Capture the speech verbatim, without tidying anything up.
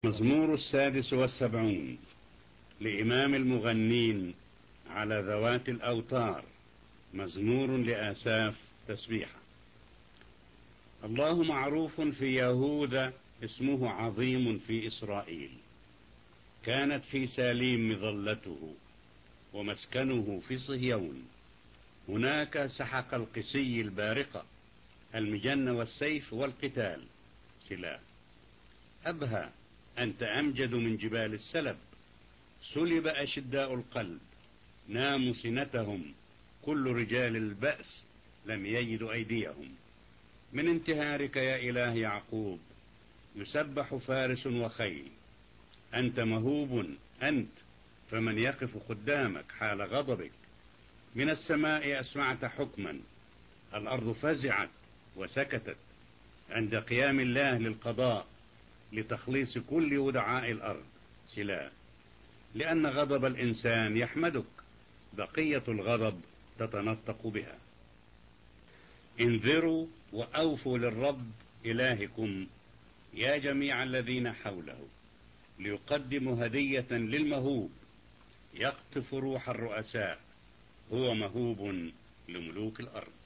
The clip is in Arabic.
مزمور السادس والسبعون لإمام المغنين على ذوات الأوتار، مزمور لآساف تسبيحة. الله معروف في يهوذا، اسمه عظيم في إسرائيل. كانت في ساليم مظلته، ومسكنه في صهيون. هناك سحق القسي البارقة، المجن والسيف والقتال سلاح. أبهى، أنت أمجد من جبال السلب. سلب أشداء القلب، ناموا سنتهم. كل رجال البأس لم يجدوا أيديهم. من انتهارك يا إله يعقوب يسبح فارس وخيل. أنت مهوب أنت، فمن يقف قدامك حال غضبك؟ من السماء أسمعت حكما، الأرض فزعت وسكتت عند قيام الله للقضاء، لتخليص كل ودعاء الأرض سلاح. لأن غضب الإنسان يحمدك، بقية الغضب تتنطق بها. انذروا وأوفوا للرب إلهكم يا جميع الذين حوله، ليقدموا هدية للمهوب. يقطف روح الرؤساء، هو مهوب لملوك الأرض.